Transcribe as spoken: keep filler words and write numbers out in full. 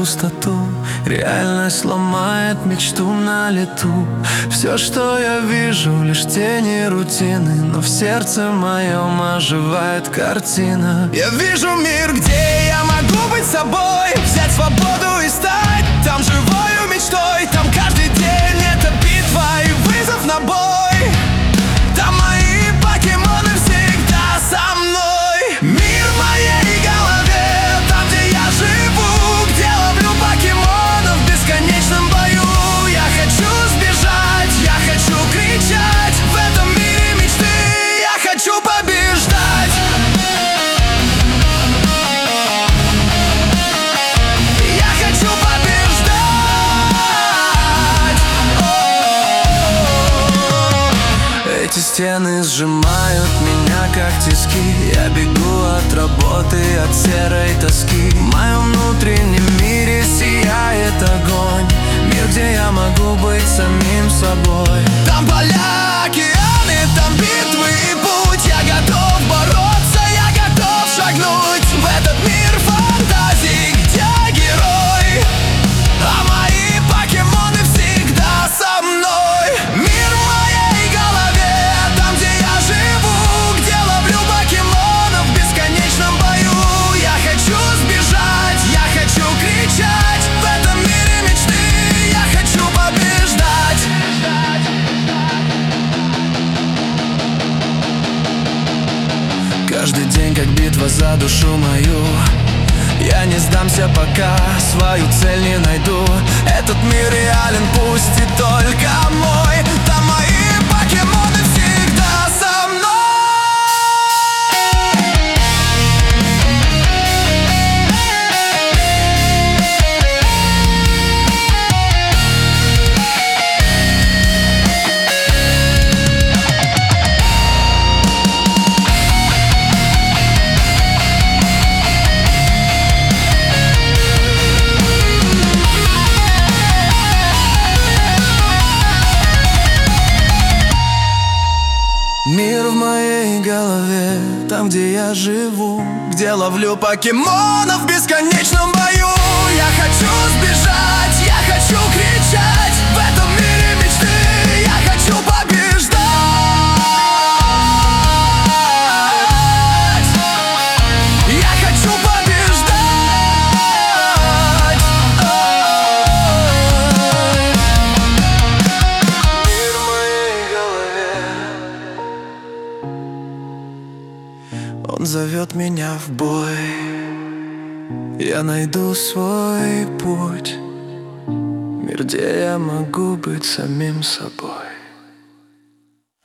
пустоту. Реальность ломает мечту на лету. Все, что я вижу, лишь тени рутины, но в сердце моем оживает картина. Я вижу мир, где я могу быть собой, взять свободу и стать там живою мечтой. Там каждый день это битва и вызов на бой. Там мои покемоны всегда со мной. Мир в моей голове, там, где я живу, где ловлю покемонов в бесконечном бою. Я хочу сбежать, я хочу кричать, в этом мире мечты я хочу побеждать. Я хочу побеждать. О-о-о. Эти стены сжимают меня как тиски. Я бегу от работы, от серой тоски. В моем внутреннем мире сияет огонь. Мир, где я могу быть самим собой. Там поля, океаны, там битвы и путь. Я готов бороться, я готов шагнуть в этот мир фантазий, где герой, а мои покемоны всегда со мной. Мир в моей голове, там, где я живу, где ловлю покемонов в бесконечном бою. Я хочу сбежать, я хочу кричать, в этом мире мечты я хочу побеждать. Каждый день как битва за душу мою. Я не сдамся, пока свою цель не найду. Этот мир реален, пусть и только мой. Там мои покемоны всегда со мной. Мир в моей голове, там, где я живу, где ловлю покемонов в бесконечном бою. Я хочу сбежать, я хочу кричать, в этом мире мечты я хочу побеждать. Я хочу побеждать. Мир в моей голове, он зовет меня в бой. Я найду свой путь. Мир, где я могу быть самим собой.